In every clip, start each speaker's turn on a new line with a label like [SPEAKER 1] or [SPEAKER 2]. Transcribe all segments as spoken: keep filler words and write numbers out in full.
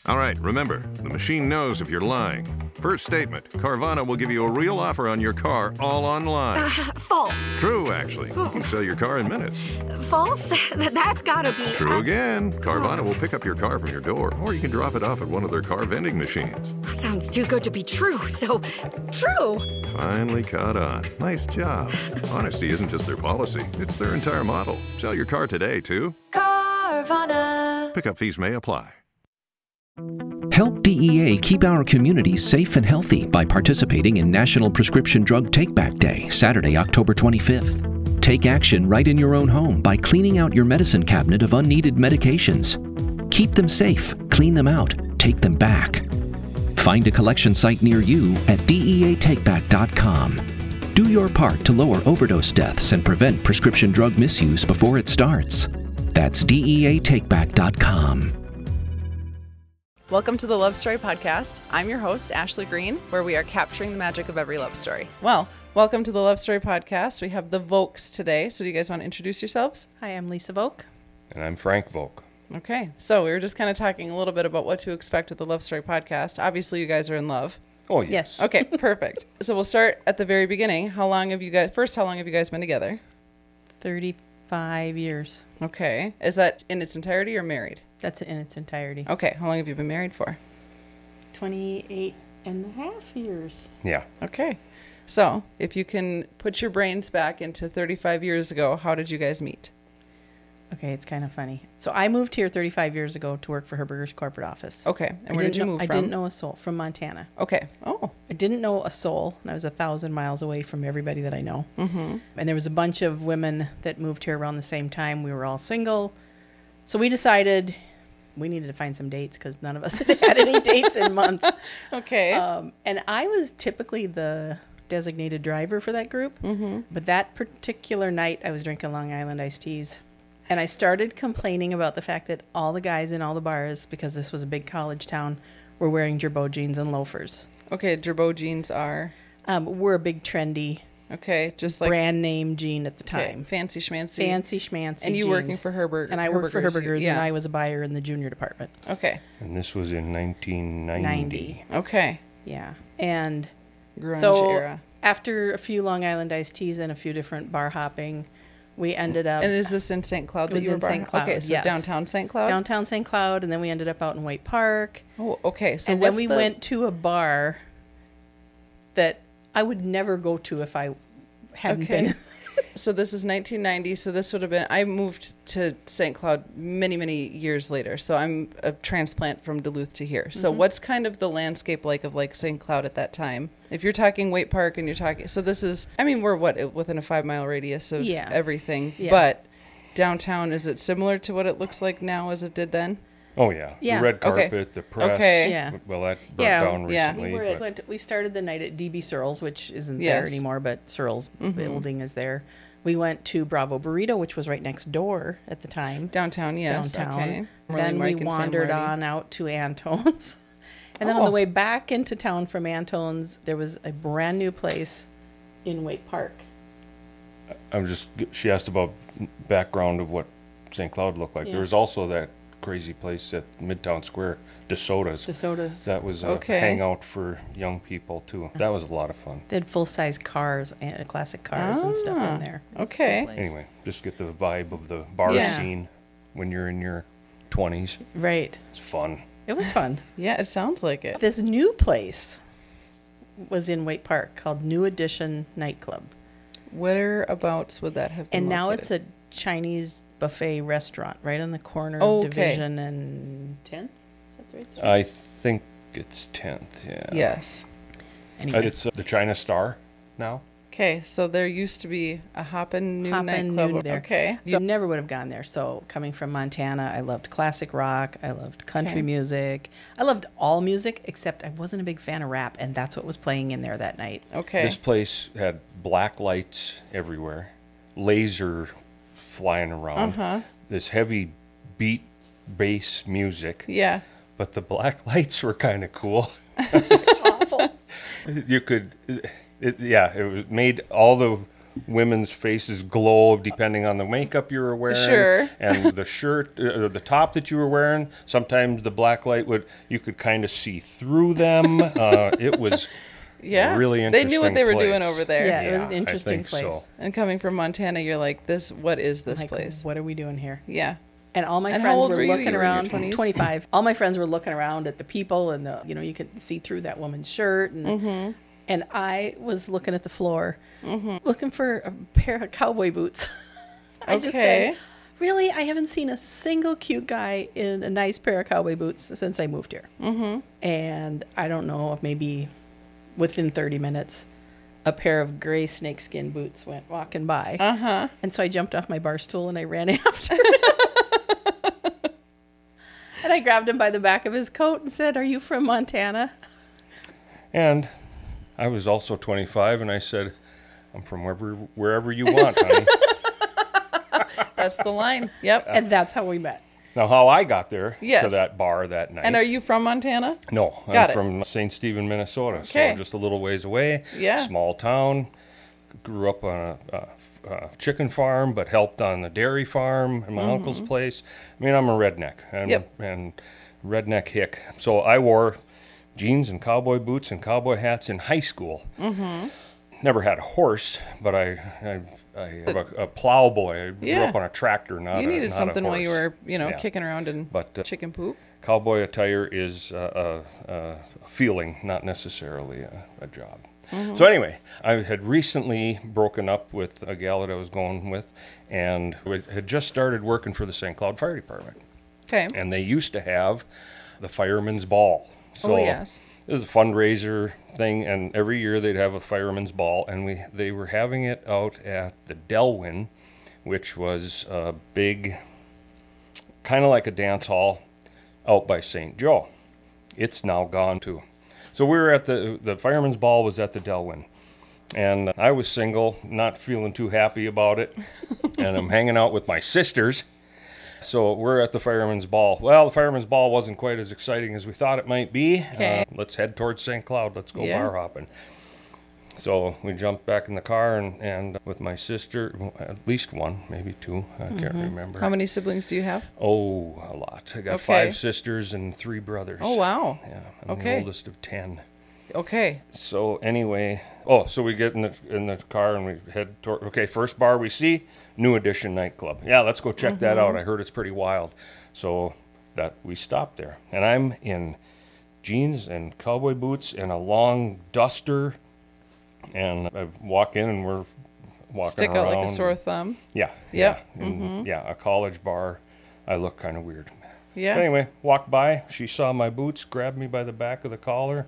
[SPEAKER 1] All right, remember, the machine knows if you're lying. First statement, Carvana will give you a real offer on your car all online.
[SPEAKER 2] Uh, false.
[SPEAKER 1] True, actually. You can sell your car in minutes.
[SPEAKER 2] False? That's gotta be...
[SPEAKER 1] True
[SPEAKER 2] uh,
[SPEAKER 1] again. Carvana will pick up your car from your door, or you can drop it off at one of their car vending machines.
[SPEAKER 2] Sounds too good to be true, so... True!
[SPEAKER 1] Finally caught on. Nice job. Honesty isn't just their policy, it's their entire model. Sell your car today, too.
[SPEAKER 2] Carvana.
[SPEAKER 1] Pickup fees may apply.
[SPEAKER 3] Help D E A keep our communities safe and healthy by participating in National Prescription Drug Take-Back Day, Saturday, October twenty-fifth. Take action right in your own home by cleaning out your medicine cabinet of unneeded medications. Keep them safe, clean them out, take them back. Find a collection site near you at D E A take back dot com. Do your part to lower overdose deaths and prevent prescription drug misuse before it starts. That's D E A take back dot com.
[SPEAKER 4] Welcome to the Love Story Podcast. I'm your host, Ashley Green, where we are capturing the magic of every love story. Well, welcome to the Love Story Podcast. We have the Vokes today. So do you guys want to introduce yourselves?
[SPEAKER 5] Hi, I'm Lisa Voke.
[SPEAKER 6] And I'm Frank Volk.
[SPEAKER 4] Okay. So we were just kind of talking a little bit about what to expect with the Love Story Podcast. Obviously, you guys are in love.
[SPEAKER 6] Oh, yes.
[SPEAKER 5] Yes.
[SPEAKER 4] Okay, perfect. So we'll start at the very beginning. How long have you guys, first, how long have you guys been together?
[SPEAKER 5] thirty-five years.
[SPEAKER 4] Okay. Is that in its entirety or married?
[SPEAKER 5] That's in its entirety.
[SPEAKER 4] Okay. How long have you been married for?
[SPEAKER 5] twenty-eight and a half years.
[SPEAKER 6] Yeah.
[SPEAKER 4] Okay. So if you can put your brains back into thirty-five years ago, how did you guys meet?
[SPEAKER 5] Okay, it's kind of funny. So I moved here thirty-five years ago to work for Herberger's corporate office.
[SPEAKER 4] Okay. And
[SPEAKER 5] I
[SPEAKER 4] where did
[SPEAKER 5] didn't
[SPEAKER 4] you
[SPEAKER 5] know,
[SPEAKER 4] move
[SPEAKER 5] I
[SPEAKER 4] from?
[SPEAKER 5] didn't know a soul. From Montana.
[SPEAKER 4] Okay. Oh.
[SPEAKER 5] I didn't know a soul, and I was a thousand miles away from everybody that I know.
[SPEAKER 4] Mm-hmm.
[SPEAKER 5] And there was a bunch of women that moved here around the same time. We were all single. So we decided we needed to find some dates because none of us had had any dates in months.
[SPEAKER 4] Okay.
[SPEAKER 5] Um, and I was typically the designated driver for that group.
[SPEAKER 4] Mm-hmm.
[SPEAKER 5] But that particular night, I was drinking Long Island iced teas. And I started complaining about the fact that all the guys in all the bars, because this was a big college town, were wearing Girbaud jeans and loafers.
[SPEAKER 4] Okay. Girbaud jeans are,
[SPEAKER 5] Um, we're a big trendy
[SPEAKER 4] okay, just like
[SPEAKER 5] brand name jean at the
[SPEAKER 4] okay,
[SPEAKER 5] time.
[SPEAKER 4] fancy schmancy.
[SPEAKER 5] Fancy schmancy
[SPEAKER 4] And you
[SPEAKER 5] jeans.
[SPEAKER 4] working for Herbert?
[SPEAKER 5] And I worked for
[SPEAKER 4] Herberger's,
[SPEAKER 5] Herberger's,
[SPEAKER 4] yeah.
[SPEAKER 5] and I was a buyer in the junior department.
[SPEAKER 4] Okay.
[SPEAKER 6] And this was in nineteen ninety.
[SPEAKER 5] ninety.
[SPEAKER 4] Okay.
[SPEAKER 5] Yeah. And
[SPEAKER 4] Grunge
[SPEAKER 5] so
[SPEAKER 4] era.
[SPEAKER 5] after a few Long Island iced teas and a few different bar hopping, we ended up
[SPEAKER 4] And is this in Saint Cloud
[SPEAKER 5] It
[SPEAKER 4] that
[SPEAKER 5] was
[SPEAKER 4] you were
[SPEAKER 5] in
[SPEAKER 4] bar-
[SPEAKER 5] Saint Cloud,
[SPEAKER 4] Okay, so
[SPEAKER 5] yes.
[SPEAKER 4] downtown Saint Cloud?
[SPEAKER 5] downtown Saint Cloud, and then we ended up out in White Park.
[SPEAKER 4] Oh, okay. So
[SPEAKER 5] and then
[SPEAKER 4] what's
[SPEAKER 5] we
[SPEAKER 4] the-
[SPEAKER 5] went to a bar that I would never go to if I hadn't
[SPEAKER 4] Okay.
[SPEAKER 5] been.
[SPEAKER 4] So this is nineteen ninety. So this would have been, I moved to Saint Cloud many, many years later. So I'm a transplant from Duluth to here. So
[SPEAKER 5] Mm-hmm.
[SPEAKER 4] what's kind of the landscape like of like Saint Cloud at that time? If you're talking Waite Park and you're talking, so this is, I mean, we're what, within a five mile radius of
[SPEAKER 5] Yeah.
[SPEAKER 4] everything.
[SPEAKER 5] Yeah.
[SPEAKER 4] But downtown, is it similar to what it looks like now as it did then?
[SPEAKER 6] Oh, yeah.
[SPEAKER 5] Yeah.
[SPEAKER 6] The red
[SPEAKER 4] Okay.
[SPEAKER 6] carpet, the press.
[SPEAKER 4] Okay.
[SPEAKER 5] Yeah.
[SPEAKER 6] Well, that burnt
[SPEAKER 5] Yeah,
[SPEAKER 6] down
[SPEAKER 4] yeah.
[SPEAKER 6] recently.
[SPEAKER 5] we, were,
[SPEAKER 6] but
[SPEAKER 5] went, we started the night at D B Searles, which isn't
[SPEAKER 4] Yes.
[SPEAKER 5] there anymore, but Searles
[SPEAKER 4] Mhm.
[SPEAKER 5] building is there. We went to Bravo Burrito, which was right next door at the time.
[SPEAKER 4] Downtown, yes.
[SPEAKER 5] downtown.
[SPEAKER 4] Okay.
[SPEAKER 5] Then
[SPEAKER 4] Mike
[SPEAKER 5] we
[SPEAKER 4] and Sam
[SPEAKER 5] wandered
[SPEAKER 4] Marty.
[SPEAKER 5] on out to Antone's. And then on
[SPEAKER 4] Oh.
[SPEAKER 5] the way back into town from Antone's, there was a brand new place in Waite Park.
[SPEAKER 6] I'm just, she asked about background of what Saint Cloud looked like.
[SPEAKER 5] Yeah.
[SPEAKER 6] There was also that crazy place at Midtown Square, DeSoto's.
[SPEAKER 5] DeSoto's.
[SPEAKER 6] That was a
[SPEAKER 4] Okay.
[SPEAKER 6] hangout for young people, too. That was a lot of fun.
[SPEAKER 5] They had full-size cars and classic cars and stuff
[SPEAKER 4] Ah,
[SPEAKER 5] in there. It was a good
[SPEAKER 4] okay.
[SPEAKER 5] place.
[SPEAKER 6] Anyway, just get the vibe of the bar
[SPEAKER 4] Yeah.
[SPEAKER 6] scene when you're in your twenties.
[SPEAKER 5] Right.
[SPEAKER 6] It's fun.
[SPEAKER 5] It was fun.
[SPEAKER 4] Yeah, it sounds like it.
[SPEAKER 5] This new place was in Waite Park called New Edition Nightclub.
[SPEAKER 4] Whereabouts would that have been
[SPEAKER 5] And now it's
[SPEAKER 4] located?
[SPEAKER 5] a Chinese buffet restaurant right on the corner
[SPEAKER 4] Oh,
[SPEAKER 5] of
[SPEAKER 4] okay.
[SPEAKER 5] Division and tenth? Is that the right street?
[SPEAKER 6] I think it's tenth, yeah.
[SPEAKER 4] Yes.
[SPEAKER 6] Uh,
[SPEAKER 5] Anyway,
[SPEAKER 6] It's uh, the China Star now.
[SPEAKER 4] Okay, so there used to be a Hoppin' New
[SPEAKER 5] Hoppin'
[SPEAKER 4] nightclub.
[SPEAKER 5] New there.
[SPEAKER 4] Okay.
[SPEAKER 5] so never would have gone there. So coming from Montana, I loved classic rock. I loved country
[SPEAKER 4] Okay.
[SPEAKER 5] music. I loved all music, except I wasn't a big fan of rap, and that's what was playing in there that night.
[SPEAKER 4] Okay.
[SPEAKER 6] This place had black lights everywhere, laser flying around,
[SPEAKER 4] Uh-huh.
[SPEAKER 6] this heavy beat bass music,
[SPEAKER 4] Yeah.
[SPEAKER 6] but the black lights were kind of cool.
[SPEAKER 5] It's awful.
[SPEAKER 6] You could, it, yeah, it was made all the women's faces glow depending on the makeup you were wearing.
[SPEAKER 4] Sure.
[SPEAKER 6] And the shirt, uh, the top that you were wearing, sometimes the black light would, you could kind of see through them. Uh, it was
[SPEAKER 4] Yeah.
[SPEAKER 6] a really
[SPEAKER 4] They
[SPEAKER 6] interesting
[SPEAKER 4] knew what they were
[SPEAKER 6] place.
[SPEAKER 4] doing over there.
[SPEAKER 5] Yeah, it was
[SPEAKER 6] Yeah,
[SPEAKER 5] an
[SPEAKER 6] I
[SPEAKER 5] interesting
[SPEAKER 6] think so.
[SPEAKER 5] place.
[SPEAKER 4] And coming from Montana, you're like, this, what is this
[SPEAKER 5] Like,
[SPEAKER 4] place?
[SPEAKER 5] what are we doing here?
[SPEAKER 4] Yeah.
[SPEAKER 5] And all my
[SPEAKER 4] And how
[SPEAKER 5] friends
[SPEAKER 4] old
[SPEAKER 5] were
[SPEAKER 4] were you?
[SPEAKER 5] looking
[SPEAKER 4] You were in your
[SPEAKER 5] around.
[SPEAKER 4] twenties?
[SPEAKER 5] twenty-five. All my friends were looking around at the people, and the you know you could see through that woman's shirt, and
[SPEAKER 4] Mm-hmm.
[SPEAKER 5] and I was looking at the floor, looking for a pair of cowboy boots. I just
[SPEAKER 4] Okay.
[SPEAKER 5] said, really, I haven't seen a single cute guy in a nice pair of cowboy boots since I moved here. Mm-hmm. And I don't know if maybe within thirty minutes, a pair of gray snakeskin boots went walking by.
[SPEAKER 4] Uh-huh.
[SPEAKER 5] And so I jumped off my bar stool and I ran after him. And I grabbed him by the back of his coat and said, "Are you from Montana?"
[SPEAKER 6] And I was also twenty-five, and I said, I'm from wherever, wherever you want, honey.
[SPEAKER 4] That's the line. Yep.
[SPEAKER 5] And that's how we met.
[SPEAKER 6] Now, how I got there
[SPEAKER 4] Yes.
[SPEAKER 6] to that bar that night.
[SPEAKER 4] And are you from Montana?
[SPEAKER 6] No,
[SPEAKER 4] Got
[SPEAKER 6] I'm
[SPEAKER 4] it.
[SPEAKER 6] from Saint Stephen, Minnesota.
[SPEAKER 4] Okay.
[SPEAKER 6] So just a little ways away.
[SPEAKER 4] Yeah.
[SPEAKER 6] Small town. Grew up on a, a, a chicken farm, but helped on the dairy farm in my uncle's place. I mean, I'm a redneck. And,
[SPEAKER 4] Mm-hmm. Yep.
[SPEAKER 6] and redneck hick. So I wore jeans and cowboy boots and cowboy hats in high school. Mm-hmm. Never had a horse, but I I, I have a, a plowboy. I grew
[SPEAKER 4] Yeah.
[SPEAKER 6] up on a tractor, not
[SPEAKER 4] You
[SPEAKER 6] a,
[SPEAKER 4] needed
[SPEAKER 6] not
[SPEAKER 4] something
[SPEAKER 6] a
[SPEAKER 4] while you
[SPEAKER 6] horse.
[SPEAKER 4] were, you know,
[SPEAKER 6] Yeah.
[SPEAKER 4] kicking around in
[SPEAKER 6] But, uh,
[SPEAKER 4] chicken poop.
[SPEAKER 6] Cowboy attire is uh, a, a feeling, not necessarily a, a job.
[SPEAKER 4] Mm-hmm.
[SPEAKER 6] So anyway, I had recently broken up with a gal that I was going with, and we had just started working for the Saint Cloud Fire Department.
[SPEAKER 4] Okay.
[SPEAKER 6] And they used to have the Fireman's Ball. So
[SPEAKER 4] Oh, yes.
[SPEAKER 6] it was a fundraiser thing, and every year they'd have a Fireman's Ball, and we they were having it out at the Delwyn, which was a big, kind of like a dance hall out by Saint Joe. It's now gone too. So we were at the, the Fireman's Ball was at the Delwyn. And I was single, not feeling too happy about it. And I'm hanging out with my sisters. So we're at the Fireman's Ball. Well, the Fireman's Ball wasn't quite as exciting as we thought it might be.
[SPEAKER 4] Okay.
[SPEAKER 6] Uh, let's head towards Saint Cloud. Let's go
[SPEAKER 4] Yeah.
[SPEAKER 6] bar hopping. So we jumped back in the car, and, and with my sister, at least one, maybe two, I can't remember.
[SPEAKER 4] How many siblings do you have?
[SPEAKER 6] Oh, a lot. I got
[SPEAKER 4] Okay.
[SPEAKER 6] five sisters and three brothers.
[SPEAKER 4] Oh, wow.
[SPEAKER 6] Yeah, I'm
[SPEAKER 4] Okay.
[SPEAKER 6] the oldest of ten.
[SPEAKER 4] Okay.
[SPEAKER 6] So anyway, oh, so we get in the in the car and we head toward. Okay, first bar we see, New Edition nightclub. Yeah, let's go check that out. I heard it's pretty wild. So that we stopped there, and I'm in jeans and cowboy boots and a long duster, and I walk in and we're walking
[SPEAKER 4] Stick
[SPEAKER 6] around.
[SPEAKER 4] out like a sore thumb.
[SPEAKER 6] Yeah.
[SPEAKER 4] Yep.
[SPEAKER 6] Yeah. and, yeah, a college bar. I look kind of weird.
[SPEAKER 4] Yeah.
[SPEAKER 6] But anyway, walked by. She saw my boots, grabbed me by the back of the collar.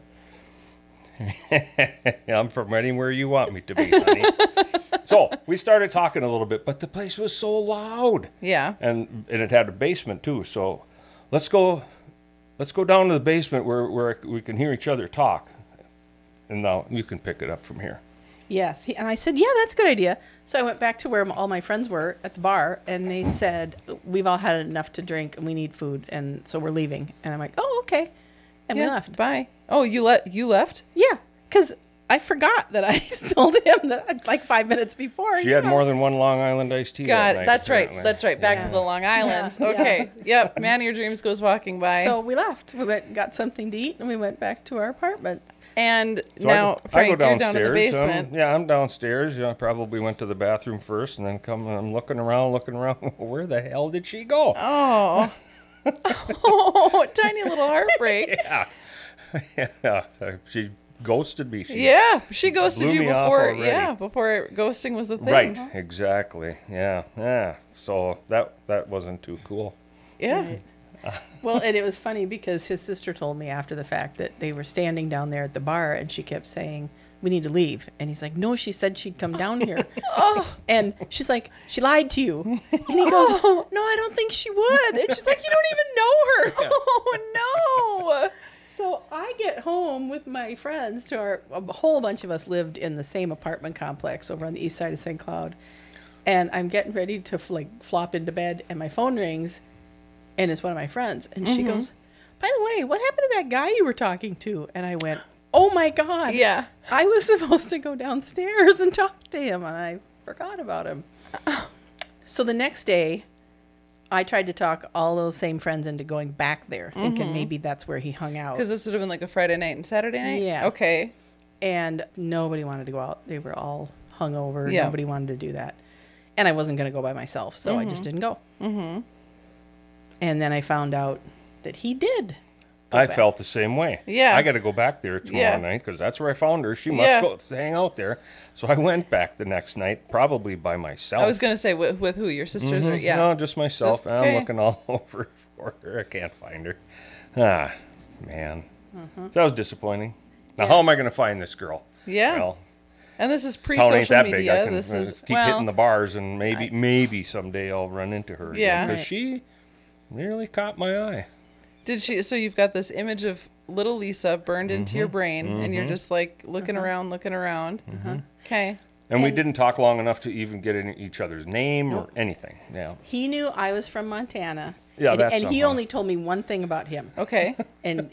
[SPEAKER 6] I'm from anywhere you want me to be, honey. So we started talking a little bit, but the place was so loud,
[SPEAKER 4] Yeah.
[SPEAKER 6] and and it had a basement too. So let's go, let's go down to the basement where where we can hear each other talk. And now you can pick it up from here.
[SPEAKER 5] Yes. He, and I said, "Yeah, that's a good idea." So I went back to where m- all my friends were at the bar, and they said, "We've all had enough to drink, and we need food, and so we're leaving." And I'm like, "Oh, okay." And
[SPEAKER 4] yeah.
[SPEAKER 5] we left.
[SPEAKER 4] Bye. Oh, you let you left?
[SPEAKER 5] Yeah, because I forgot that I told him that like five minutes before.
[SPEAKER 6] She
[SPEAKER 5] yeah.
[SPEAKER 6] had more than one Long Island iced tea.
[SPEAKER 4] God,
[SPEAKER 6] that night,
[SPEAKER 4] that's right.
[SPEAKER 6] apparently.
[SPEAKER 4] That's right. Back
[SPEAKER 5] Yeah.
[SPEAKER 4] to the Long Islands.
[SPEAKER 5] Yeah.
[SPEAKER 4] Okay. Yep. Man of your dreams goes walking by.
[SPEAKER 5] So we left. We went, got something to eat, and we went back to our apartment.
[SPEAKER 4] and
[SPEAKER 6] So
[SPEAKER 4] now,
[SPEAKER 6] I go,
[SPEAKER 4] Frank,
[SPEAKER 6] I go
[SPEAKER 4] you're
[SPEAKER 6] downstairs.
[SPEAKER 4] down in the
[SPEAKER 6] um,
[SPEAKER 4] basement.
[SPEAKER 6] yeah, I'm downstairs. You know, I probably went to the bathroom first, and then come. I'm looking around, looking around. Where the hell did she go?
[SPEAKER 4] Oh. Oh, tiny little heartbreak.
[SPEAKER 6] Yeah, yeah. uh, She ghosted me. She,
[SPEAKER 4] Yeah, she ghosted
[SPEAKER 6] blew
[SPEAKER 4] you
[SPEAKER 6] me off
[SPEAKER 4] before.
[SPEAKER 6] already.
[SPEAKER 4] Yeah, before ghosting was the thing.
[SPEAKER 6] Right. Exactly. Yeah. Yeah. So that that wasn't too cool.
[SPEAKER 4] Yeah.
[SPEAKER 5] Well, and it was funny because his sister told me after the fact that they were standing down there at the bar, and she kept saying, "We need to leave." And he's like, "No, she said she'd come down here." And she's like, "She lied to you." And he goes, "No, I don't think she would." And she's like, "You don't even know her."
[SPEAKER 4] Oh no.
[SPEAKER 5] So I get home with my friends. To our a whole bunch of us lived in the same apartment complex over on the east side of Saint Cloud, and I'm getting ready to like flop into bed, and my phone rings, and it's one of my friends, and she goes, "By the way, what happened to that guy you were talking to?" And I went, "Oh my God,
[SPEAKER 4] Yeah.
[SPEAKER 5] I was supposed to go downstairs and talk to him, and I forgot about him. So the next day, I tried to talk all those same friends into going back there, thinking maybe that's where he hung out.
[SPEAKER 4] Because this would have been like a Friday night and Saturday night?
[SPEAKER 5] Yeah.
[SPEAKER 4] Okay.
[SPEAKER 5] And nobody wanted to go out. They were all hungover.
[SPEAKER 4] Yeah.
[SPEAKER 5] Nobody wanted to do that. And I wasn't going to go by myself, so I just didn't go. Mm-hmm. And then I found out that he did. go
[SPEAKER 6] I
[SPEAKER 5] back.
[SPEAKER 6] felt the same way.
[SPEAKER 4] Yeah.
[SPEAKER 6] I got to go back there tomorrow
[SPEAKER 4] Yeah.
[SPEAKER 6] night because that's where I found her. She must
[SPEAKER 4] Yeah.
[SPEAKER 6] go hang out there. So I went back the next night, probably by myself.
[SPEAKER 4] I was going to say, with, with who? Your sisters? Or, yeah.
[SPEAKER 6] No, just myself.
[SPEAKER 4] Just-
[SPEAKER 6] I'm
[SPEAKER 4] okay.
[SPEAKER 6] looking all over for her. I can't find her. Ah, man.
[SPEAKER 4] Mm-hmm.
[SPEAKER 6] So that was disappointing. Now, how am I going to find this girl?
[SPEAKER 4] Yeah.
[SPEAKER 6] Well,
[SPEAKER 4] And this is
[SPEAKER 6] town ain't
[SPEAKER 4] pre-social
[SPEAKER 6] that big. I
[SPEAKER 4] media.
[SPEAKER 6] can
[SPEAKER 4] This
[SPEAKER 6] uh,
[SPEAKER 4] is
[SPEAKER 6] keep
[SPEAKER 4] well,
[SPEAKER 6] hitting the bars, and maybe, maybe someday I'll run into her.
[SPEAKER 4] Yeah.
[SPEAKER 6] Because
[SPEAKER 5] Right.
[SPEAKER 6] she really caught my eye.
[SPEAKER 4] Did she? So you've got this image of little Lisa burned into
[SPEAKER 6] Mm-hmm.
[SPEAKER 4] your brain, and you're just like looking around, looking around. Okay.
[SPEAKER 6] And, we
[SPEAKER 5] And-
[SPEAKER 6] didn't talk long enough to even get in each other's name or anything. Yeah.
[SPEAKER 5] He knew I was from Montana.
[SPEAKER 6] Yeah,
[SPEAKER 5] and,
[SPEAKER 6] that's
[SPEAKER 5] and he
[SPEAKER 6] somehow.
[SPEAKER 5] only told me one thing about him.
[SPEAKER 4] Okay.
[SPEAKER 5] And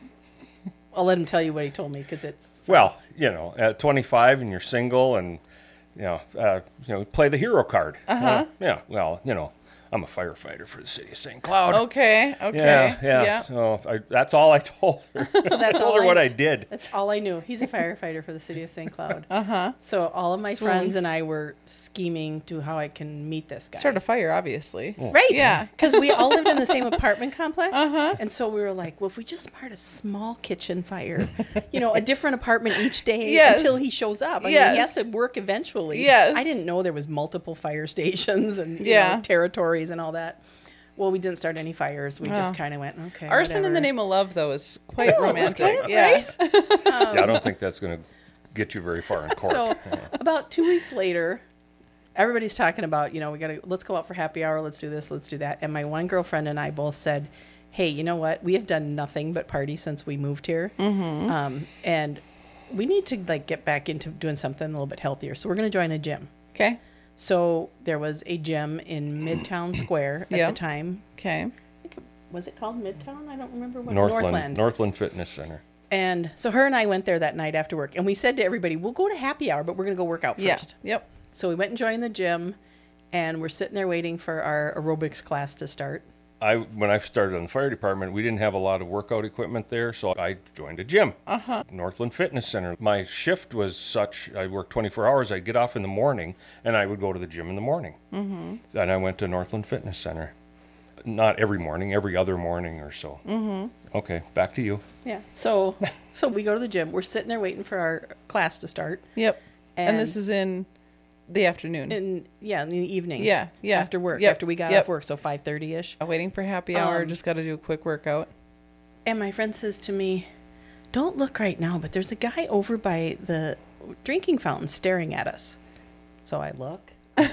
[SPEAKER 5] I'll let him tell you what he told me because it's
[SPEAKER 6] Well, you know, at twenty-five and you're single, and you know, uh, you know, play the hero card. Uh-huh. yeah. Well, you know, I'm a firefighter for the city of Saint Cloud.
[SPEAKER 4] Okay. Okay.
[SPEAKER 6] Yeah, yeah.
[SPEAKER 4] Yeah.
[SPEAKER 6] So I, that's all I told her.
[SPEAKER 5] so that's
[SPEAKER 6] I told
[SPEAKER 5] all
[SPEAKER 6] her what
[SPEAKER 5] I,
[SPEAKER 6] I did.
[SPEAKER 5] That's all I knew. He's a firefighter for the city of Saint Cloud. Uh huh. So all of my
[SPEAKER 4] Swoon.
[SPEAKER 5] friends and I were scheming to how I can meet this guy.
[SPEAKER 4] Start a fire, obviously.
[SPEAKER 5] Right.
[SPEAKER 4] Yeah.
[SPEAKER 5] Because we all lived in the same apartment complex. Uh-huh. And so we were like, well, if we just start a small kitchen fire, you know, a different apartment each day
[SPEAKER 4] Yes.
[SPEAKER 5] until he shows up. I mean,
[SPEAKER 4] Yes.
[SPEAKER 5] he has to work eventually.
[SPEAKER 4] Yes.
[SPEAKER 5] I didn't know there was multiple fire stations and you
[SPEAKER 4] Yeah.
[SPEAKER 5] know, territories and all that. Well, we didn't start any fires. We
[SPEAKER 4] Oh.
[SPEAKER 5] just kind of went, okay.
[SPEAKER 4] Arson in the
[SPEAKER 5] whatever.
[SPEAKER 4] name of love, though, is quite
[SPEAKER 5] know, it was
[SPEAKER 4] romantic.
[SPEAKER 5] kind of
[SPEAKER 4] yeah.
[SPEAKER 5] right.
[SPEAKER 6] yeah, I don't think that's going to get you very far in court.
[SPEAKER 5] So about two weeks later, everybody's talking about, you know, we got to, let's go out for happy hour. Let's do this. Let's do that. And my one girlfriend and I both said, hey, you know what? We have done nothing but party since we moved here. Mm-hmm. Um, and we need to like get back into doing something a little bit healthier. So we're going to join a gym.
[SPEAKER 4] Okay.
[SPEAKER 5] So there was a gym in Midtown Square at
[SPEAKER 4] Yeah.
[SPEAKER 5] the time.
[SPEAKER 4] Okay.
[SPEAKER 5] I think it- Was it called Midtown? I don't remember what.
[SPEAKER 6] Northland, Northland Fitness Center.
[SPEAKER 5] And so her and I went there that night after work. And we said to everybody, we'll go to happy hour, but we're going to go work out
[SPEAKER 4] Yeah.
[SPEAKER 5] first.
[SPEAKER 4] Yep.
[SPEAKER 5] So we went and joined the gym, and we're sitting there waiting for our aerobics class to start.
[SPEAKER 6] I when I started in the fire department, we didn't have a lot of workout equipment there, so I joined a gym, uh-huh. Northland Fitness Center. My shift was such, I worked twenty-four hours. I'd get off in the morning, and I would go to the gym in the morning. Mm-hmm. And I went to Northland Fitness Center. Not every morning, every other morning or so. Mm-hmm. Okay, back to you.
[SPEAKER 5] Yeah. So so we go to the gym. We're sitting there waiting for our class to start.
[SPEAKER 4] Yep. And,
[SPEAKER 5] And-
[SPEAKER 4] this is in the afternoon.
[SPEAKER 5] In yeah, in the evening.
[SPEAKER 4] Yeah, yeah.
[SPEAKER 5] After work,
[SPEAKER 4] Yep,
[SPEAKER 5] after we got
[SPEAKER 4] yep.
[SPEAKER 5] off work, so five thirty ish.
[SPEAKER 4] Uh, Waiting for happy hour.
[SPEAKER 5] Um,
[SPEAKER 4] Just got to do a quick workout.
[SPEAKER 5] And my friend says to me, "Don't look right now, but there's a guy over by the drinking fountain staring at us." So I look,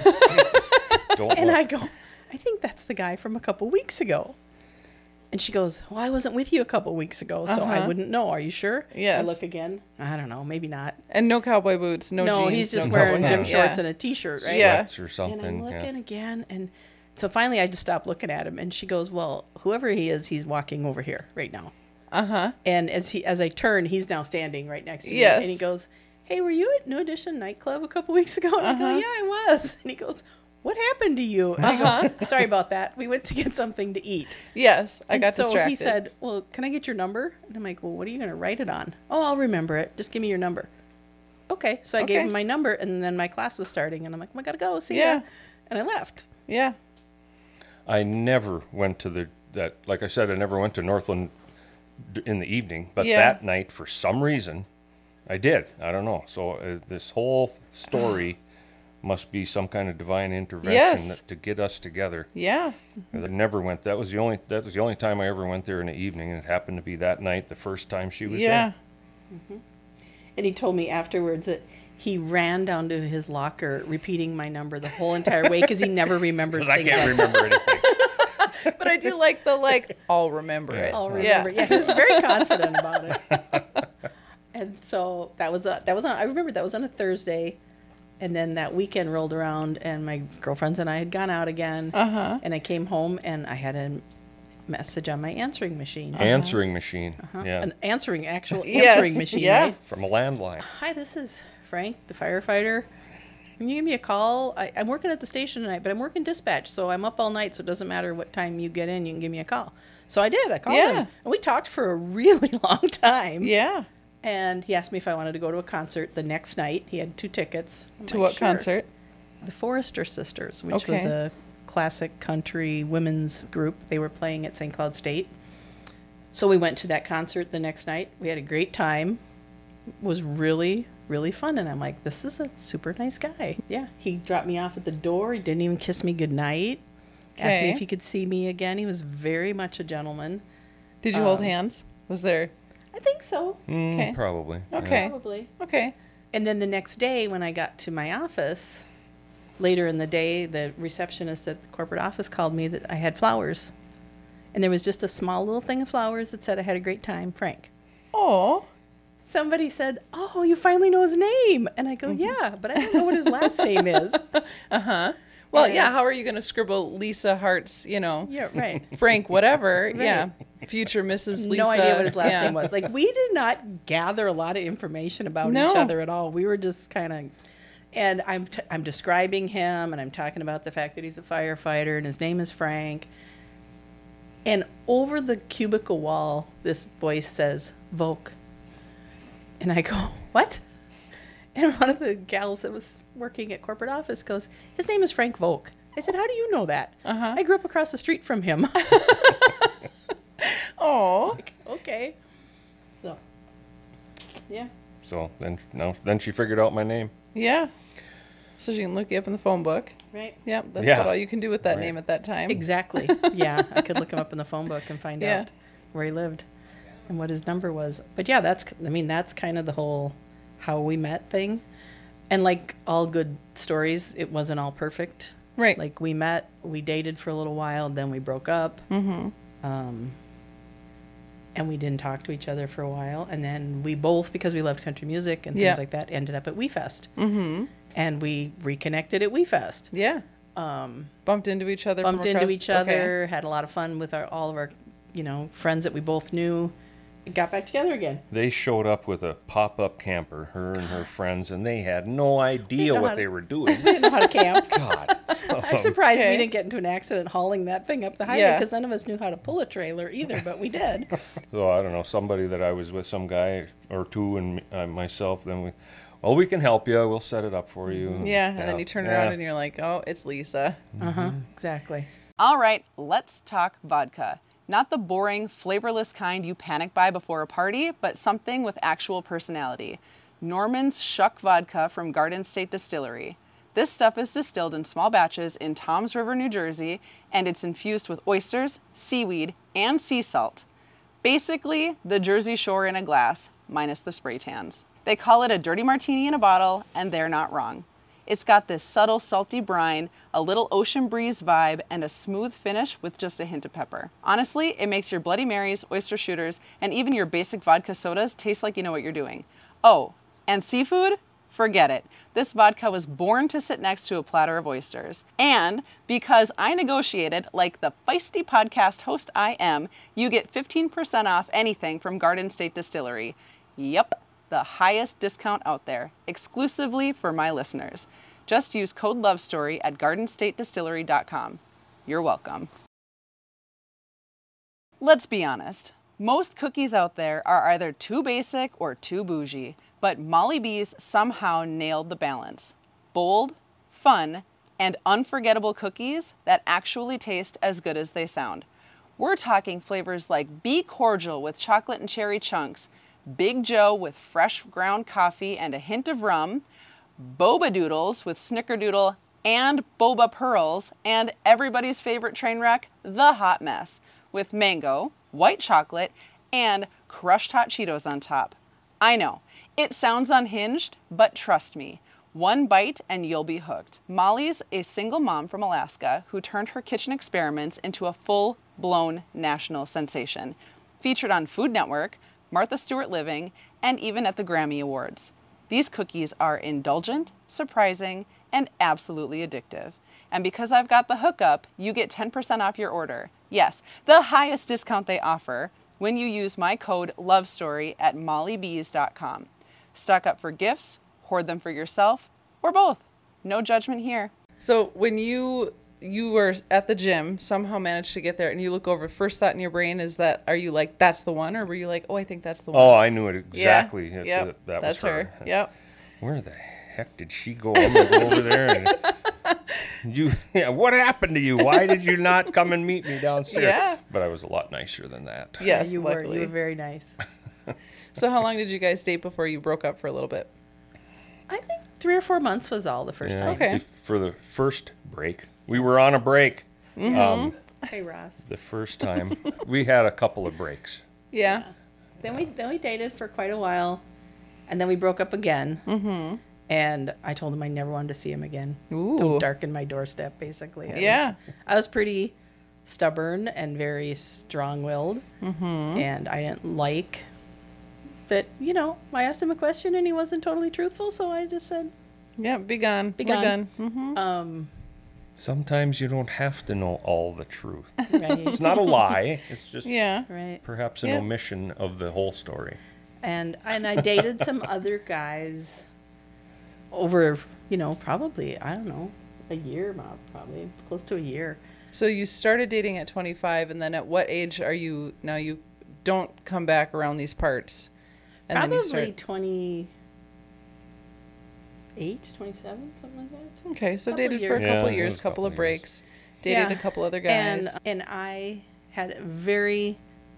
[SPEAKER 6] Don't
[SPEAKER 5] and
[SPEAKER 6] look.
[SPEAKER 5] I go, "I think that's the guy from a couple weeks ago." And she goes, "Well, I wasn't with you a couple weeks ago, so I
[SPEAKER 4] Uh-huh.
[SPEAKER 5] wouldn't know. Are you sure?"
[SPEAKER 4] Yes.
[SPEAKER 5] I look again. I don't know. Maybe not.
[SPEAKER 4] And no cowboy boots, no,
[SPEAKER 5] No,
[SPEAKER 4] jeans.
[SPEAKER 5] he's just
[SPEAKER 4] no
[SPEAKER 5] wearing
[SPEAKER 4] cowboy
[SPEAKER 5] gym
[SPEAKER 4] hat.
[SPEAKER 5] shorts
[SPEAKER 4] Yeah.
[SPEAKER 5] and a t-shirt, right?
[SPEAKER 4] Yeah.
[SPEAKER 6] Sweats or
[SPEAKER 5] And
[SPEAKER 6] something.
[SPEAKER 5] I'm
[SPEAKER 6] yeah.
[SPEAKER 5] looking again, and so finally I just stopped looking at him, and she goes, "Well, whoever he is, he's walking over here right now."
[SPEAKER 4] Uh huh.
[SPEAKER 5] And as he as I turn, he's now standing right next to
[SPEAKER 4] Yes.
[SPEAKER 5] me, and he goes, "Hey, were you at New Edition nightclub a couple weeks ago?" And I
[SPEAKER 4] Uh-huh.
[SPEAKER 5] go, "Yeah, I was." And he goes, "What happened to you?" And
[SPEAKER 4] Uh-huh.
[SPEAKER 5] I go, "Sorry about that. We went to get something to eat."
[SPEAKER 4] Yes, I
[SPEAKER 5] And
[SPEAKER 4] got
[SPEAKER 5] so
[SPEAKER 4] distracted.
[SPEAKER 5] he said, "Well, can I get your number?" And I'm like, "Well, what are you going to write it on?" "Oh, I'll remember it. Just give me your number." Okay, so I gave
[SPEAKER 4] Okay.
[SPEAKER 5] him my number, and then my class was starting, and I'm like, "I gotta go. See
[SPEAKER 4] Yeah.
[SPEAKER 5] ya." And I left.
[SPEAKER 4] "Yeah,
[SPEAKER 6] I never went to the that. Like I said, I never went to Northland d- in the evening. But
[SPEAKER 4] Yeah.
[SPEAKER 6] that night, for some reason, I did. I don't know. So uh, this whole story must be some kind of divine intervention
[SPEAKER 4] Yes.
[SPEAKER 6] that, to get us together.
[SPEAKER 4] yeah,
[SPEAKER 6] I never went. That was the only. That was the only time I ever went there in the evening, and it happened to be that night, the first time she was
[SPEAKER 4] yeah."
[SPEAKER 6] there.
[SPEAKER 5] And he told me afterwards that he ran down to his locker repeating my number the whole entire way because he never remembers
[SPEAKER 6] Because I
[SPEAKER 5] things.
[SPEAKER 6] can't
[SPEAKER 5] like,
[SPEAKER 6] remember anything.
[SPEAKER 4] But I do like the like. I'll remember it.
[SPEAKER 5] I'll
[SPEAKER 4] Yeah.
[SPEAKER 5] remember. Yeah. He was very confident about it. And so that was a, that was on. I remember that was on a Thursday, and then that weekend rolled around, and my girlfriends and I had gone out again.
[SPEAKER 4] Uh-huh.
[SPEAKER 5] And I came home, and I had a message on my answering machine.
[SPEAKER 6] Answering machine. Yeah.
[SPEAKER 5] An answering actual
[SPEAKER 4] Yes,
[SPEAKER 5] answering machine.
[SPEAKER 4] yeah.
[SPEAKER 5] Right?
[SPEAKER 6] From a landline.
[SPEAKER 5] Hi, this is Frank, the firefighter. can you give me a call? I, I'm working at the station tonight, but I'm working dispatch, so I'm up all night, so it doesn't matter what time you get in, you can give me a call. So I did. I called
[SPEAKER 4] Yeah.
[SPEAKER 5] him. And we talked for a really long time.
[SPEAKER 4] Yeah.
[SPEAKER 5] And he asked me if I wanted to go to a concert the next night. He had two tickets. I'm
[SPEAKER 4] To
[SPEAKER 5] like,
[SPEAKER 4] what
[SPEAKER 5] "Sure."
[SPEAKER 4] concert?
[SPEAKER 5] The Forrester Sisters, which was
[SPEAKER 4] Okay.
[SPEAKER 5] a classic country women's group. They were playing at Saint Cloud State. So we went to that concert the next night. We had a great time. It was really, really fun. And I'm like, this is a super nice guy. Yeah. He dropped me off at the door. He didn't even kiss me goodnight. Asked me
[SPEAKER 4] Okay.
[SPEAKER 5] if he could see me again. He was very much a gentleman.
[SPEAKER 4] Did you hold
[SPEAKER 5] Um,
[SPEAKER 4] hands? Was there?
[SPEAKER 5] I think so.
[SPEAKER 6] Mm,
[SPEAKER 4] Okay.
[SPEAKER 6] Probably. yeah.
[SPEAKER 4] Okay.
[SPEAKER 5] Probably.
[SPEAKER 4] Okay.
[SPEAKER 5] And then the next day, when I got to my office, later in the day, the receptionist at the corporate office called me that I had flowers. And there was just a small little thing of flowers that said I had a great time, Frank.
[SPEAKER 4] Oh.
[SPEAKER 5] Somebody said, "Oh, you finally know his name." And I go, "Yeah, but I don't know what his last name is."
[SPEAKER 4] Well,
[SPEAKER 5] And-
[SPEAKER 4] yeah. How are you going to scribble Lisa Hart's, you know,
[SPEAKER 5] Yeah, right.
[SPEAKER 4] Frank, whatever? Yeah. Future Missus Lisa.
[SPEAKER 5] No idea what his last
[SPEAKER 4] yeah.
[SPEAKER 5] name was. Like, we did not gather a lot of information about
[SPEAKER 4] No.
[SPEAKER 5] each other at all. We were just kind of, and I'm t- I'm describing him, and I'm talking about the fact that he's a firefighter, and his name is Frank. And over the cubicle wall, this voice says, "Volk." And I go, "What?" And one of the gals that was working at corporate office goes, "His name is Frank Volk." I said, "How do you know that?"
[SPEAKER 4] Uh-huh.
[SPEAKER 5] I grew up across the street from him.
[SPEAKER 4] Oh.
[SPEAKER 5] Okay. So, yeah.
[SPEAKER 6] So then, no, then she figured out my name.
[SPEAKER 4] Yeah. So she can look you up in the phone book.
[SPEAKER 5] Right.
[SPEAKER 4] Yeah. That's
[SPEAKER 6] Yeah.
[SPEAKER 4] about all you can do with that
[SPEAKER 6] Right.
[SPEAKER 4] name at that time.
[SPEAKER 5] Exactly. Yeah, I could look him up in the phone book and find
[SPEAKER 4] Yeah.
[SPEAKER 5] out where he lived and what his number was. But yeah, that's I mean that's kind of the whole how we met thing. And like all good stories, it wasn't all perfect.
[SPEAKER 4] Right.
[SPEAKER 5] Like we met, we dated for a little while, then we broke up. Mm-hmm. Um, and we didn't talk to each other for a while, and then we both, because we loved country music and things
[SPEAKER 4] Yeah.
[SPEAKER 5] like that, ended up at WeFest. Mm-hmm. And we reconnected at WeFest.
[SPEAKER 4] Yeah. Um, bumped into each other.
[SPEAKER 5] bumped
[SPEAKER 4] from
[SPEAKER 5] into
[SPEAKER 4] across-
[SPEAKER 5] each
[SPEAKER 4] okay.
[SPEAKER 5] other, had a lot of fun with our all of our, you know, friends that we both knew, and got back together again.
[SPEAKER 6] They showed up with a pop-up camper, her and her friends, and they had no idea
[SPEAKER 5] know how
[SPEAKER 6] what
[SPEAKER 5] to-
[SPEAKER 6] they were doing.
[SPEAKER 5] Didn't know how to camp.
[SPEAKER 6] God.
[SPEAKER 5] I'm surprised
[SPEAKER 4] Okay.
[SPEAKER 5] we didn't get into an accident hauling that thing up the highway
[SPEAKER 4] Yeah.
[SPEAKER 5] because none of us knew how to pull a trailer either, but we did.
[SPEAKER 6] So I don't know, somebody that I was with, some guy or two, and me- uh, myself. Then we, well, we can help you. We'll set it up for you.
[SPEAKER 4] Yeah. And then you turn
[SPEAKER 6] Yeah.
[SPEAKER 4] around and you're like, oh, it's Lisa.
[SPEAKER 5] Uh huh. Exactly.
[SPEAKER 4] All right, let's talk vodka. Not the boring, flavorless kind you panic buy before a party, but something with actual personality. Norman's Shuck Vodka from Garden State Distillery. This stuff is distilled in small batches in Toms River, New Jersey, and it's infused with oysters, seaweed, and sea salt. Basically, the Jersey Shore in a glass, minus the spray tans. They call it a dirty martini in a bottle, and they're not wrong. It's got this subtle salty brine, a little ocean breeze vibe, and a smooth finish with just a hint of pepper. Honestly, it makes your Bloody Marys, oyster shooters, and even your basic vodka sodas taste like you know what you're doing. Oh, and seafood? Forget it. This vodka was born to sit next to a platter of oysters. And because I negotiated like the feisty podcast host I am, you get fifteen percent off anything from Garden State Distillery. Yep, the highest discount out there, exclusively for my listeners. Just use code LOVESTORY at garden state distillery dot com. You're welcome. Let's be honest. Most cookies out there are either too basic or too bougie, but Molly B's somehow nailed the balance. Bold, fun, and unforgettable cookies that actually taste as good as they sound. We're talking flavors like Bee Cordial with chocolate and cherry chunks, Big Joe with fresh ground coffee and a hint of rum, Boba Doodles with Snickerdoodle and Boba Pearls, and everybody's favorite train wreck, the Hot Mess, with mango, white chocolate, and crushed hot Cheetos on top. I know, it sounds unhinged, but trust me, one bite and you'll be hooked. Molly's a single mom from Alaska who turned her kitchen experiments into a full-blown national sensation, featured on Food Network, Martha Stewart Living, and even at the Grammy Awards. These cookies are indulgent, surprising, and absolutely addictive. And because I've got the hookup, you get ten percent off your order. Yes, the highest discount they offer when you use my code LOVESTORY at molly bees dot com. Stock up for gifts, hoard them for yourself, or both. No judgment here. So when you you were at the gym, somehow managed to get there, and you look over, first thought in your brain is that, are you like, that's the one? Or were you like, oh, I think that's the one?
[SPEAKER 6] Oh, I knew it exactly.
[SPEAKER 4] Yeah.
[SPEAKER 6] It-
[SPEAKER 4] Yep.
[SPEAKER 6] that, that
[SPEAKER 4] That's
[SPEAKER 6] was her.
[SPEAKER 4] her. Yep.
[SPEAKER 6] Where the heck did she go? I'm gonna go over there and you. Yeah, what happened to you? Why did you not come and meet me downstairs?
[SPEAKER 4] Yeah.
[SPEAKER 6] But I was a lot nicer than that.
[SPEAKER 4] Yes,
[SPEAKER 5] you were.
[SPEAKER 4] luckily.
[SPEAKER 5] You were very nice.
[SPEAKER 4] So how long did you guys date before you broke up for a little bit?
[SPEAKER 5] I think three or four months was all the first
[SPEAKER 6] Yeah,
[SPEAKER 5] time.
[SPEAKER 4] Okay.
[SPEAKER 6] if- For the first break, we were on a break. Um,
[SPEAKER 5] Hey, Ross.
[SPEAKER 6] the first time we had a couple of breaks.
[SPEAKER 4] Yeah.
[SPEAKER 5] Then we then we dated for quite a while, and then we broke up again. Mm-hmm. And I told him I never wanted to see him again.
[SPEAKER 4] Ooh.
[SPEAKER 5] Don't darken my doorstep, basically. I
[SPEAKER 4] Yeah.
[SPEAKER 5] Was, I was pretty stubborn and very strong-willed, mm-hmm. and I didn't like that. You know, I asked him a question and he wasn't totally truthful, so I just said,
[SPEAKER 4] Yeah, be gone.
[SPEAKER 5] "Be
[SPEAKER 4] We're
[SPEAKER 5] gone."
[SPEAKER 4] done. Mm-hmm.
[SPEAKER 5] Um,
[SPEAKER 6] Sometimes you don't have to know all the truth.
[SPEAKER 5] right,
[SPEAKER 6] It's not a lie. It's just
[SPEAKER 4] Yeah.
[SPEAKER 5] right.
[SPEAKER 6] perhaps an
[SPEAKER 4] Yeah.
[SPEAKER 6] omission of the whole story.
[SPEAKER 5] And and I dated some other guys over, you know, probably I don't know, a year, Bob, probably close to a year.
[SPEAKER 4] So you started dating at twenty-five, and then at what age are you, now you don't come back around these parts? And
[SPEAKER 5] Probably
[SPEAKER 4] then you start,
[SPEAKER 5] twenty-eight, twenty-seven, something like that.
[SPEAKER 4] okay, so
[SPEAKER 5] couple
[SPEAKER 4] dated for a
[SPEAKER 5] years.
[SPEAKER 4] couple
[SPEAKER 6] Yeah, it
[SPEAKER 4] years,
[SPEAKER 6] was a
[SPEAKER 4] couple
[SPEAKER 6] couple
[SPEAKER 4] of
[SPEAKER 6] years.
[SPEAKER 4] breaks, dated
[SPEAKER 5] Yeah.
[SPEAKER 4] a couple other
[SPEAKER 5] And
[SPEAKER 4] guys.
[SPEAKER 5] and I had a very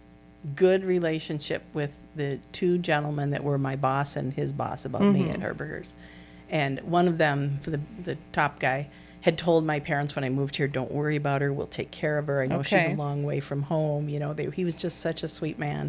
[SPEAKER 5] good relationship with the two gentlemen that were my boss and his boss above me
[SPEAKER 4] Mm-hmm.
[SPEAKER 5] at Herberger's. And one of them, the the top guy, had told my parents when I moved here, "Don't worry about her. We'll take care of her. I know she's
[SPEAKER 4] Okay.
[SPEAKER 5] a long way from home." You know, they, he was just such a sweet man.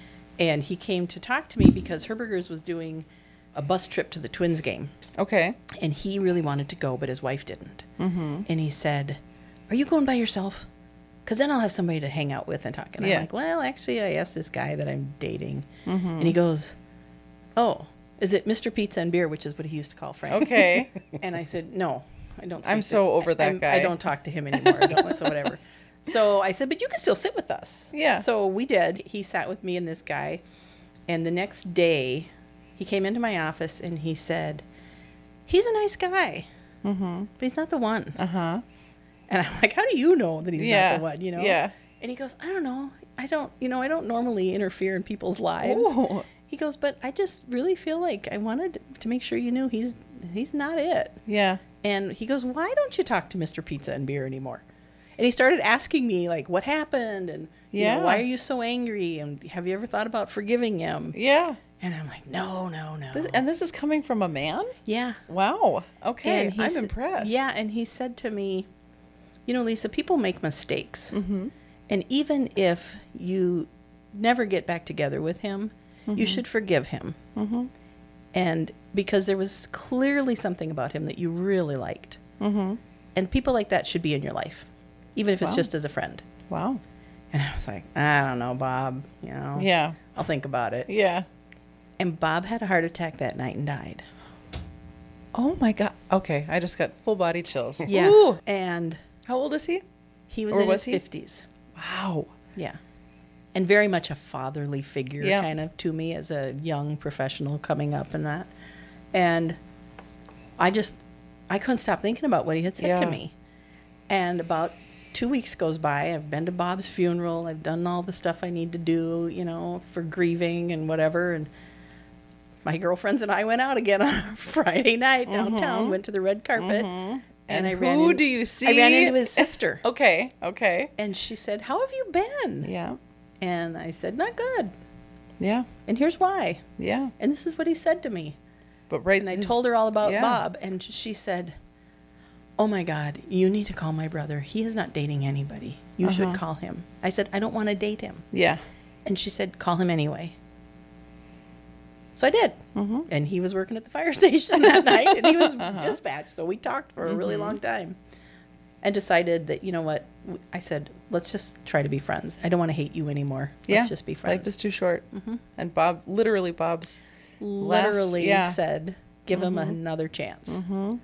[SPEAKER 5] And he came to talk to me because Herberger's was doing a bus trip to the Twins game.
[SPEAKER 4] Okay.
[SPEAKER 5] And he really wanted to go, but his wife didn't. Mm-hmm. And he said, "Are you going by yourself? Because then I'll have somebody to hang out with and talk." And
[SPEAKER 4] Yeah.
[SPEAKER 5] I'm like, "Well, actually, I asked this guy that I'm dating." Mm-hmm. And he goes, "Oh, is it Mister Pizza and Beer," which is what he used to call Frank.
[SPEAKER 4] Okay.
[SPEAKER 5] And I said, "No, I don't."
[SPEAKER 4] I'm
[SPEAKER 5] speak
[SPEAKER 4] so
[SPEAKER 5] to,
[SPEAKER 4] over that
[SPEAKER 5] I'm-
[SPEAKER 4] guy.
[SPEAKER 5] I don't talk to him anymore. I don't, so whatever. So I said, "But you can still sit with us."
[SPEAKER 4] Yeah.
[SPEAKER 5] So we did. He sat with me and this guy. And the next day, he came into my office and he said, "He's a nice guy, mm-hmm. but he's not the one."
[SPEAKER 4] Uh-huh.
[SPEAKER 5] And I'm like, "How do you know that he's
[SPEAKER 4] Yeah.
[SPEAKER 5] not the one?" You know?
[SPEAKER 4] Yeah.
[SPEAKER 5] And he goes, "I don't know. I don't, you know, I don't normally interfere in people's lives."
[SPEAKER 4] Ooh.
[SPEAKER 5] He goes, "But I just really feel like I wanted to make sure you knew he's he's not it."
[SPEAKER 4] Yeah.
[SPEAKER 5] And he goes, "Why don't you talk to Mister Pizza and Beer anymore?" And he started asking me like, what happened, and you know,
[SPEAKER 4] Yeah.
[SPEAKER 5] why are you so angry, and have you ever thought about forgiving him?
[SPEAKER 4] Yeah.
[SPEAKER 5] And I'm like, no, no, no.
[SPEAKER 4] This, and this is coming from a man?
[SPEAKER 5] yeah.
[SPEAKER 4] Wow. Okay.
[SPEAKER 5] he
[SPEAKER 4] I'm
[SPEAKER 5] s-
[SPEAKER 4] impressed.
[SPEAKER 5] Yeah, and he said to me, "You know, Lisa, people make mistakes. Mm-hmm. And even if you never get back together with him,
[SPEAKER 4] Mm-hmm.
[SPEAKER 5] you should forgive him. Mm-hmm. And because there was clearly something about him that you really liked. Mm-hmm. And people like that should be in your life, even if it's
[SPEAKER 4] Wow.
[SPEAKER 5] just as a friend."
[SPEAKER 4] Wow.
[SPEAKER 5] And I was like, "I don't know, Bob. You know,
[SPEAKER 4] Yeah.
[SPEAKER 5] I'll think about it."
[SPEAKER 4] Yeah.
[SPEAKER 5] And Bob had a heart attack that night and died.
[SPEAKER 4] Oh my God. Okay. I just got full body chills.
[SPEAKER 5] Yeah.
[SPEAKER 4] Ooh.
[SPEAKER 5] And
[SPEAKER 4] How old is he?
[SPEAKER 5] he was
[SPEAKER 4] Or
[SPEAKER 5] in
[SPEAKER 4] was
[SPEAKER 5] his
[SPEAKER 4] he?
[SPEAKER 5] fifties.
[SPEAKER 4] Wow.
[SPEAKER 5] Yeah. And very much a fatherly figure
[SPEAKER 4] Yeah.
[SPEAKER 5] kind of to me as a young professional coming up and that. And I just, I couldn't stop thinking about what he had said to
[SPEAKER 4] Yeah.
[SPEAKER 5] me. And about two weeks goes by. I've been to Bob's funeral. I've done all the stuff I need to do, you know, for grieving and whatever. And my girlfriends and I went out again on a Friday night downtown, went to the red carpet. And,
[SPEAKER 4] And
[SPEAKER 5] I ran
[SPEAKER 4] who
[SPEAKER 5] in-
[SPEAKER 4] do you
[SPEAKER 5] I ran
[SPEAKER 4] see?
[SPEAKER 5] into his sister.
[SPEAKER 4] Okay. Okay.
[SPEAKER 5] And she said, "How have you been?"
[SPEAKER 4] Yeah.
[SPEAKER 5] And I said, "Not good.
[SPEAKER 4] Yeah.
[SPEAKER 5] And here's why."
[SPEAKER 4] Yeah.
[SPEAKER 5] And this is what he said to me.
[SPEAKER 4] But right.
[SPEAKER 5] And I
[SPEAKER 4] his-
[SPEAKER 5] told her all about
[SPEAKER 4] yeah.
[SPEAKER 5] Bob. And she said, "Oh my God, you need to call my brother. He is not dating anybody. You
[SPEAKER 4] Uh-huh.
[SPEAKER 5] should call him." I said, "I don't want to date him."
[SPEAKER 4] Yeah.
[SPEAKER 5] And she said, "Call him anyway." So I did.
[SPEAKER 4] Mm-hmm.
[SPEAKER 5] And he was working at the fire station that night and he was
[SPEAKER 4] Uh-huh.
[SPEAKER 5] dispatched. So we talked for a really
[SPEAKER 4] Mm-hmm.
[SPEAKER 5] long time and decided that, you know what? w- I said, let's just try to be friends. I don't want to hate you anymore.
[SPEAKER 4] Yeah.
[SPEAKER 5] Let's just be friends.
[SPEAKER 4] Life is too short. And Bob, literally, Bob's
[SPEAKER 5] Literally
[SPEAKER 4] yeah.
[SPEAKER 5] said, give him another chance.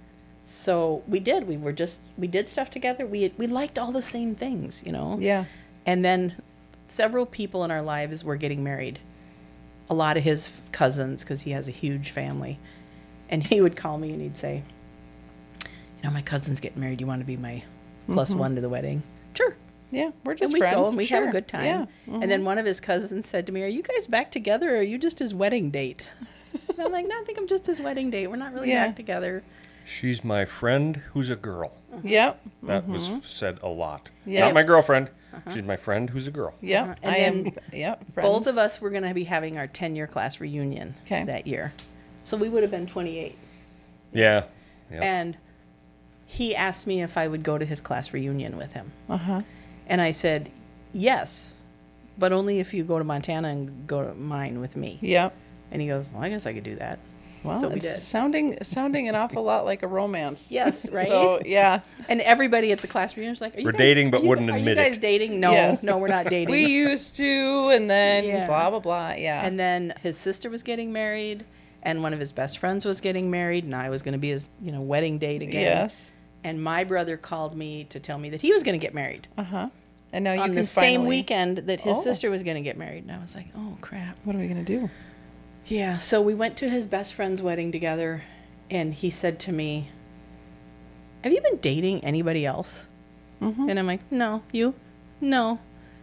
[SPEAKER 5] So we did. We were just, we did stuff together. We, we liked all the same things, you know?
[SPEAKER 4] Yeah.
[SPEAKER 5] And then several people in our lives were getting married. A lot of his cousins, because he has a huge family. And he would call me and he'd say, you know, my cousin's getting married. You want to be my plus one to the wedding? Sure.
[SPEAKER 4] Yeah, we're just
[SPEAKER 5] And we
[SPEAKER 4] friends.
[SPEAKER 5] go and we have
[SPEAKER 4] Sure.
[SPEAKER 5] a good time.
[SPEAKER 4] Yeah.
[SPEAKER 5] And then one of his cousins said to me, "Are you guys back together, or are you just his wedding date?" And I'm like, "No, I think I'm just his wedding date. We're not really
[SPEAKER 4] Yeah.
[SPEAKER 5] back together."
[SPEAKER 6] She's my friend who's a girl.
[SPEAKER 4] Yep.
[SPEAKER 6] That was said a lot.
[SPEAKER 4] Yeah.
[SPEAKER 6] Not my girlfriend. She's my friend who's a girl.
[SPEAKER 4] Yep.
[SPEAKER 5] And
[SPEAKER 4] I
[SPEAKER 5] then
[SPEAKER 4] am. Yep. Friends.
[SPEAKER 5] Both of us were going to be having our ten-year class reunion
[SPEAKER 4] 'Kay.
[SPEAKER 5] that year. So we would have been twenty-eight.
[SPEAKER 6] Yeah. Yeah.
[SPEAKER 5] And he asked me if I would go to his class reunion with him.
[SPEAKER 4] Uh huh.
[SPEAKER 5] And I said, yes, but only if you go to Montana and go to mine with me.
[SPEAKER 4] Yep.
[SPEAKER 5] And he goes, well, I guess I could do that.
[SPEAKER 4] Well,
[SPEAKER 5] So we
[SPEAKER 4] it's
[SPEAKER 5] did.
[SPEAKER 4] sounding sounding an awful lot like a romance.
[SPEAKER 5] Yes, right?
[SPEAKER 4] So yeah,
[SPEAKER 5] And everybody at the class reunion was like, are you
[SPEAKER 6] We're
[SPEAKER 5] guys-
[SPEAKER 6] dating, but
[SPEAKER 5] are you-
[SPEAKER 6] wouldn't
[SPEAKER 5] are
[SPEAKER 6] admit
[SPEAKER 5] you guys
[SPEAKER 6] it.
[SPEAKER 5] dating? No,
[SPEAKER 4] Yes.
[SPEAKER 5] no, we're not dating.
[SPEAKER 4] we used to, and then
[SPEAKER 5] Yeah.
[SPEAKER 4] blah blah blah. Yeah.
[SPEAKER 5] And then his sister was getting married, and one of his best friends was getting married, and I was going to be his, you know, wedding date again.
[SPEAKER 4] yes.
[SPEAKER 5] And my brother called me to tell me that he was going to get married
[SPEAKER 4] Uh huh. And now you
[SPEAKER 5] on
[SPEAKER 4] can
[SPEAKER 5] the same
[SPEAKER 4] finally-
[SPEAKER 5] weekend that his
[SPEAKER 4] Oh.
[SPEAKER 5] sister was going to get married. And I was like, oh, crap.
[SPEAKER 4] What are we gonna do?
[SPEAKER 5] Yeah, so we went to his best friend's wedding together, and he said to me, have you been dating anybody else?
[SPEAKER 4] Mm-hmm.
[SPEAKER 5] And I'm like, no. You? No.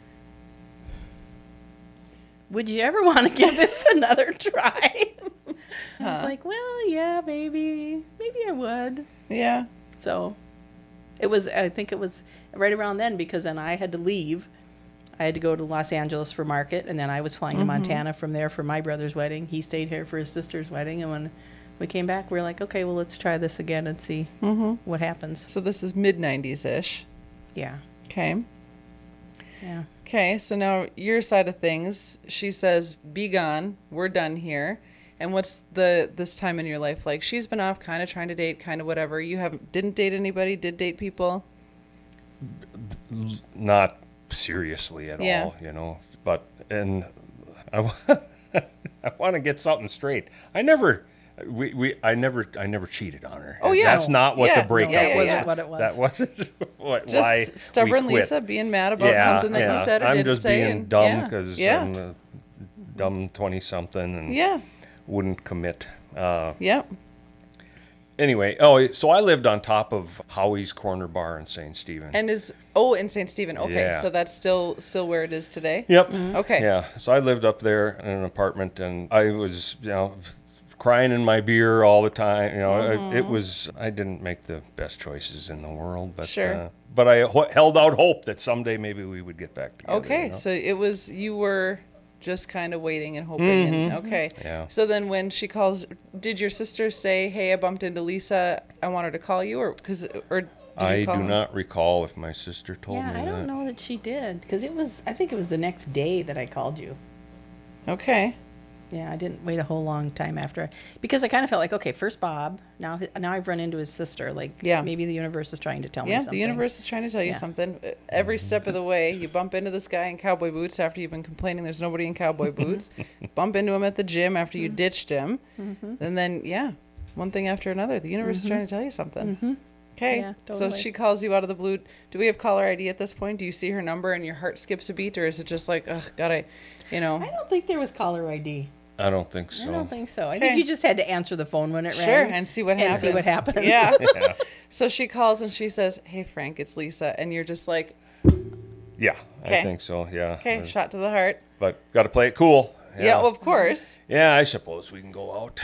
[SPEAKER 5] Would you ever want to give this another try? I was like, well, yeah, maybe. Maybe I would.
[SPEAKER 4] Yeah.
[SPEAKER 5] So it was, I think it was right around then, because then I had to leave. I had to go to Los Angeles for market, and then I was flying to Montana from there for my brother's wedding. He stayed here for his sister's wedding, and when we came back, we were like, okay, well, let's try this again and see what happens.
[SPEAKER 4] So this is mid nineties ish.
[SPEAKER 5] Yeah,
[SPEAKER 4] Okay.
[SPEAKER 5] yeah.
[SPEAKER 4] Okay. So now your side of things. She says, "Be gone. We're done here." And what's the this time in your life like? She's been off, kind of trying to date, kind of whatever. You haven't didn't date anybody, did date people.
[SPEAKER 6] Not seriously at
[SPEAKER 4] Yeah.
[SPEAKER 6] all, you know. But and I, wa- I want to get something straight. I never, we, we I never I never cheated on her.
[SPEAKER 4] Oh, yeah.
[SPEAKER 6] That's not what
[SPEAKER 4] Yeah.
[SPEAKER 6] the breakup
[SPEAKER 4] No, that
[SPEAKER 6] was.
[SPEAKER 4] wasn't
[SPEAKER 5] what it was.
[SPEAKER 6] That wasn't what,
[SPEAKER 4] Just
[SPEAKER 6] why
[SPEAKER 4] stubborn
[SPEAKER 6] we quit.
[SPEAKER 4] Lisa being mad about
[SPEAKER 6] yeah,
[SPEAKER 4] something that
[SPEAKER 6] yeah.
[SPEAKER 4] you said or
[SPEAKER 6] I'm
[SPEAKER 4] didn't
[SPEAKER 6] just
[SPEAKER 4] say.
[SPEAKER 6] being
[SPEAKER 4] and-
[SPEAKER 6] dumb
[SPEAKER 4] yeah.
[SPEAKER 6] because
[SPEAKER 4] yeah.
[SPEAKER 6] I'm a dumb twenty something and
[SPEAKER 4] Yeah.
[SPEAKER 6] wouldn't commit. Uh,
[SPEAKER 4] Yep.
[SPEAKER 6] anyway, oh, so I lived on top of Howie's Corner Bar in Saint Stephen.
[SPEAKER 4] And is oh in Saint Stephen. Okay,
[SPEAKER 6] Yeah.
[SPEAKER 4] so that's still still where it is today.
[SPEAKER 6] Yep.
[SPEAKER 4] Okay.
[SPEAKER 6] Yeah. So I lived up there in an apartment, and I was, you know, crying in my beer all the time. You know, it, it was. I didn't make the best choices in the world, but
[SPEAKER 4] Sure.
[SPEAKER 6] uh, but I ho- held out hope that someday maybe we would get back together.
[SPEAKER 4] Okay,
[SPEAKER 6] you know?
[SPEAKER 4] so it was you were just kind of waiting and hoping. And, okay.
[SPEAKER 6] Yeah.
[SPEAKER 4] So then when she calls, did your sister say, "Hey, I bumped into Lisa. I want her to call you," or because or did you
[SPEAKER 6] I
[SPEAKER 4] call
[SPEAKER 6] do
[SPEAKER 4] her?
[SPEAKER 6] not recall if my sister told
[SPEAKER 5] Yeah,
[SPEAKER 6] me
[SPEAKER 5] I
[SPEAKER 6] that.
[SPEAKER 5] don't know that she did, because it was, I think it was the next day that I called you.
[SPEAKER 4] Okay.
[SPEAKER 5] Yeah, I didn't wait a whole long time after, because I kind of felt like, okay, first Bob, now hi- now I've run into his sister. Like,
[SPEAKER 4] Yeah.
[SPEAKER 5] maybe the universe is trying to tell me
[SPEAKER 4] Yeah,
[SPEAKER 5] something.
[SPEAKER 4] the universe is trying to tell you
[SPEAKER 5] Yeah.
[SPEAKER 4] something. Uh, Every step of the way, you bump into this guy in cowboy boots after you've been complaining there's nobody in cowboy boots. Bump into him at the gym after you ditched him. And then, yeah, one thing after another. The universe is trying to tell you something. Okay,
[SPEAKER 5] Yeah,
[SPEAKER 4] so
[SPEAKER 5] totally.
[SPEAKER 4] she calls you out of the blue. Do we have caller I D at this point? Do you see her number and your heart skips a beat? Or is it just like, ugh, God, I, you know.
[SPEAKER 5] I don't think there was caller I D.
[SPEAKER 6] I don't think so.
[SPEAKER 5] I don't think so. I
[SPEAKER 4] Okay.
[SPEAKER 5] think you just had to answer the phone when it rang.
[SPEAKER 4] Sure, and see what
[SPEAKER 5] and
[SPEAKER 4] happens.
[SPEAKER 5] see what happens.
[SPEAKER 4] Yeah.
[SPEAKER 6] Yeah.
[SPEAKER 4] So she calls and she says, "Hey, Frank, it's Lisa." And you're just like,
[SPEAKER 6] Yeah,
[SPEAKER 4] Okay.
[SPEAKER 6] I think so. Yeah.
[SPEAKER 4] okay,
[SPEAKER 6] Uh,
[SPEAKER 4] shot to the heart.
[SPEAKER 6] But got to play it cool.
[SPEAKER 4] Yeah, well, of course.
[SPEAKER 6] Yeah, I suppose we can go out.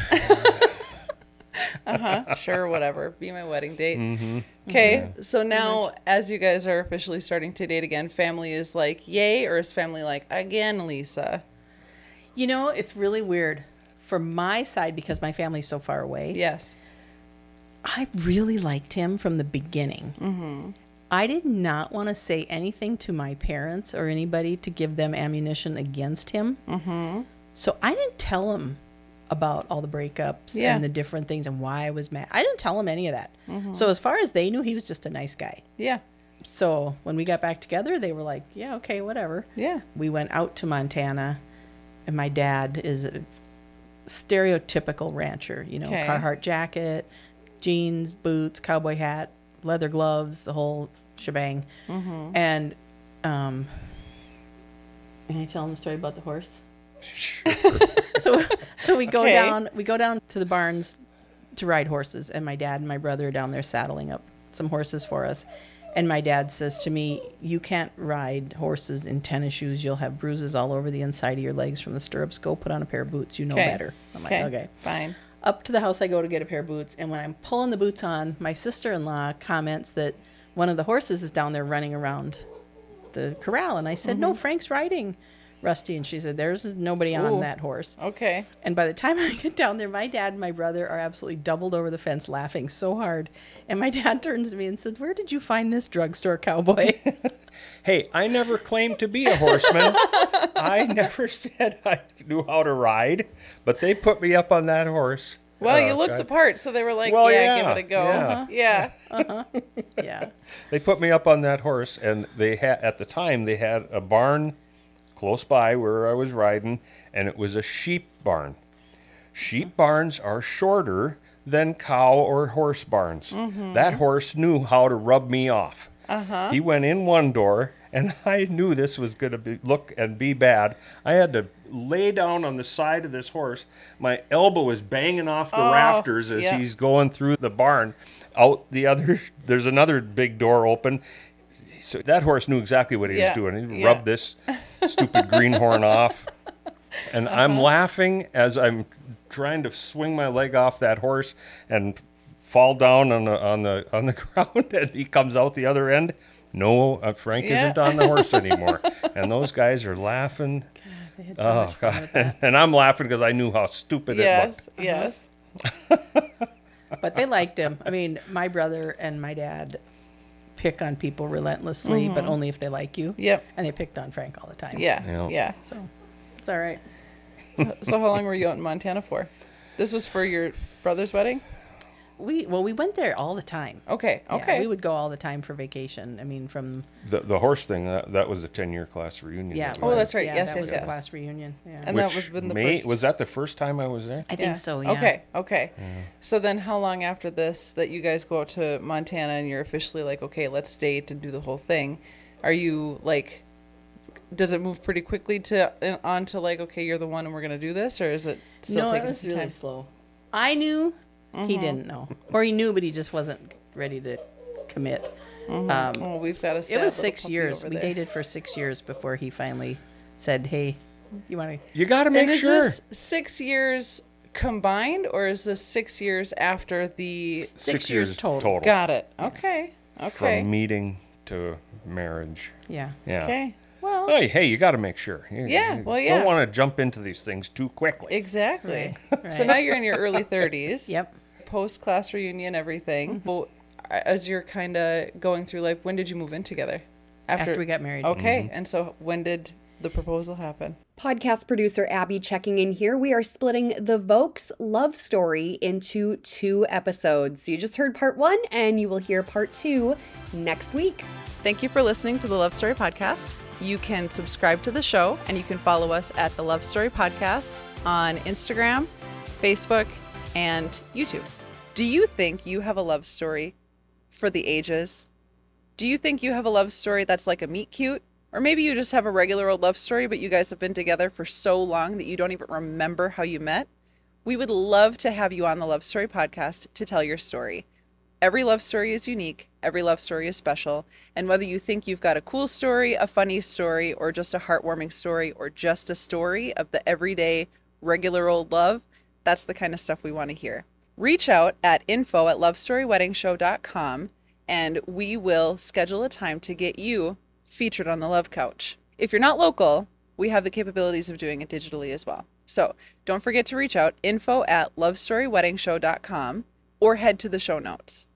[SPEAKER 4] Sure, whatever. Be my wedding date.
[SPEAKER 6] Mm-hmm.
[SPEAKER 4] Okay, so now as you guys are officially starting to date again, family is like, yay, or is family like, again, Lisa?
[SPEAKER 5] You know, it's really weird. From my side, because my family's so far away,
[SPEAKER 4] Yes.
[SPEAKER 5] I really liked him from the beginning. Mm-hmm. I did not want to say anything to my parents or anybody to give them ammunition against him. Mm-hmm. So I didn't tell him about all the breakups
[SPEAKER 4] Yeah.
[SPEAKER 5] and the different things and why I was mad. I didn't tell him any of that. So as far as they knew, he was just a nice guy.
[SPEAKER 4] Yeah.
[SPEAKER 5] So when we got back together, they were like, yeah, okay, whatever.
[SPEAKER 4] Yeah.
[SPEAKER 5] We went out to Montana, and my dad is a stereotypical rancher, you know,
[SPEAKER 4] Okay.
[SPEAKER 5] Carhartt jacket, jeans, boots, cowboy hat, leather gloves, the whole shebang.
[SPEAKER 4] Mm-hmm.
[SPEAKER 5] And um, can I tell him the story about the horse?
[SPEAKER 6] Sure.
[SPEAKER 5] So so we go
[SPEAKER 4] Okay.
[SPEAKER 5] down we go down to the barns to ride horses, and my dad and my brother are down there saddling up some horses for us. And my dad says to me, "You can't ride horses in tennis shoes. You'll have bruises all over the inside of your legs from the stirrups. Go put on a pair of boots. You know
[SPEAKER 4] Okay.
[SPEAKER 5] better." I'm like,
[SPEAKER 4] Okay.
[SPEAKER 5] okay.
[SPEAKER 4] Fine.
[SPEAKER 5] Up to the house I go to get a pair of boots, and when I'm pulling the boots on, my sister-in-law comments that one of the horses is down there running around the corral. And I said, "No, Frank's riding Rusty." And she said, "There's nobody on
[SPEAKER 4] Ooh.
[SPEAKER 5] that horse."
[SPEAKER 4] Okay.
[SPEAKER 5] And by the time I get down there, my dad and my brother are absolutely doubled over the fence laughing so hard. And my dad turns to me and said, "Where did you find this drugstore cowboy?"
[SPEAKER 6] Hey, I never claimed to be a horseman. I never said I knew how to ride, but they put me up on that horse.
[SPEAKER 4] Well,
[SPEAKER 6] Oh,
[SPEAKER 4] you looked
[SPEAKER 6] God.
[SPEAKER 4] the part, so they were like,
[SPEAKER 6] Well,
[SPEAKER 4] yeah,
[SPEAKER 6] yeah,
[SPEAKER 4] give it a go.
[SPEAKER 6] yeah.
[SPEAKER 4] Uh-huh. Yeah.
[SPEAKER 5] Yeah.
[SPEAKER 6] They put me up on that horse, and they had at the time they had a barn close by where I was riding, and it was a sheep barn. Sheep barns are shorter than cow or horse barns. That horse knew how to rub me off. Uh-huh. He went in one door, and I knew this was going to be look and be bad. I had to lay down on the side of this horse. My elbow was banging off the
[SPEAKER 4] Oh,
[SPEAKER 6] rafters as
[SPEAKER 4] yeah.
[SPEAKER 6] he's going through the barn. Out the other, there's another big door open. So that horse knew exactly what he
[SPEAKER 4] Yeah,
[SPEAKER 6] was doing. He
[SPEAKER 4] yeah.
[SPEAKER 6] rubbed this stupid greenhorn off. And I'm laughing as I'm trying to swing my leg off that horse and fall down on the on the on the ground, and he comes out the other end. No, uh, Frank
[SPEAKER 4] Yeah.
[SPEAKER 6] isn't on the horse anymore. And those guys are laughing.
[SPEAKER 5] They had so
[SPEAKER 6] Oh
[SPEAKER 5] much fun
[SPEAKER 6] God!
[SPEAKER 5] with that.
[SPEAKER 6] And I'm laughing because I knew how stupid it looked.
[SPEAKER 4] Yes. Yes.
[SPEAKER 5] But they liked him. I mean, my brother and my dad pick on people relentlessly, but only if they like you.
[SPEAKER 4] Yep.
[SPEAKER 5] And they picked on Frank all the time.
[SPEAKER 4] Yeah.
[SPEAKER 6] Yeah.
[SPEAKER 4] Yeah.
[SPEAKER 5] So it's all right.
[SPEAKER 4] So how long were you out in Montana for? This was for your brother's wedding?
[SPEAKER 5] We well, we went there all the time.
[SPEAKER 4] Okay.
[SPEAKER 5] Yeah,
[SPEAKER 4] Okay.
[SPEAKER 5] we would go all the time for vacation. I mean, from
[SPEAKER 6] The the horse thing that, that was a ten year class reunion.
[SPEAKER 5] yeah.
[SPEAKER 6] that
[SPEAKER 5] it
[SPEAKER 6] we
[SPEAKER 4] Oh,
[SPEAKER 6] had.
[SPEAKER 4] that's right.
[SPEAKER 5] Yeah,
[SPEAKER 4] Yes,
[SPEAKER 5] that
[SPEAKER 4] yes,
[SPEAKER 5] was
[SPEAKER 4] yes.
[SPEAKER 5] a class reunion. Yeah.
[SPEAKER 4] And that
[SPEAKER 6] Which
[SPEAKER 4] was been the
[SPEAKER 6] may,
[SPEAKER 4] first.
[SPEAKER 6] was that the first time I was there?
[SPEAKER 5] I think
[SPEAKER 4] Yeah.
[SPEAKER 5] so. Yeah.
[SPEAKER 4] Okay. Okay. So then, how long after this that you guys go out to Montana and you're officially like, okay, let's date and do the whole thing? Are you like? Does it move pretty quickly to uh, on to like, okay, you're the one and we're gonna do this, or is it still
[SPEAKER 5] No, it
[SPEAKER 4] taking
[SPEAKER 5] was
[SPEAKER 4] some
[SPEAKER 5] really
[SPEAKER 4] time?
[SPEAKER 5] slow. I knew, he didn't know, or he knew, but he just wasn't ready to commit. Um,
[SPEAKER 4] Oh, we've got a. sad
[SPEAKER 5] it was
[SPEAKER 4] little
[SPEAKER 5] six
[SPEAKER 4] puppy
[SPEAKER 5] years.
[SPEAKER 4] over
[SPEAKER 5] We
[SPEAKER 4] there.
[SPEAKER 5] dated for six years before he finally said, "Hey, you want to?"
[SPEAKER 6] You got to make
[SPEAKER 4] And is
[SPEAKER 6] sure.
[SPEAKER 4] this six years combined, or is this six years after the?
[SPEAKER 5] Six years total.
[SPEAKER 4] Got it. Okay. Okay.
[SPEAKER 6] From meeting to marriage.
[SPEAKER 5] Yeah.
[SPEAKER 6] Yeah.
[SPEAKER 4] Okay. Well.
[SPEAKER 6] Hey, hey, you got to make sure. You,
[SPEAKER 4] Yeah,
[SPEAKER 6] you
[SPEAKER 4] well, yeah.
[SPEAKER 6] Don't want to jump into these things too quickly.
[SPEAKER 4] Exactly.
[SPEAKER 5] Right,
[SPEAKER 4] So
[SPEAKER 5] right.
[SPEAKER 4] now you're in your early thirties.
[SPEAKER 5] Yep.
[SPEAKER 4] Post class reunion, everything. Well, as you're kind of going through life, when did you move in together?
[SPEAKER 5] After we got married.
[SPEAKER 4] Okay. And so when did the proposal happen?
[SPEAKER 7] Podcast producer Abby checking in here. We are splitting the Vokes love story into two episodes. So you just heard part one, and you will hear part two next week.
[SPEAKER 4] Thank you for listening to the Love Story Podcast. You can subscribe to the show, and you can follow us at the Love Story Podcast on Instagram, Facebook, and YouTube. Do you think you have a love story for the ages? Do you think you have a love story that's like a meet cute? Or maybe you just have a regular old love story, but you guys have been together for so long that you don't even remember how you met? We would love to have you on the Love Story Podcast to tell your story. Every love story is unique. Every love story is special. And whether you think you've got a cool story, a funny story, or just a heartwarming story, or just a story of the everyday, regular old love, that's the kind of stuff we want to hear. Reach out at info at love story wedding show dot com, and we will schedule a time to get you featured on the Love Couch. If you're not local, we have the capabilities of doing it digitally as well. So don't forget to reach out, info at love story wedding show dot com, or head to the show notes.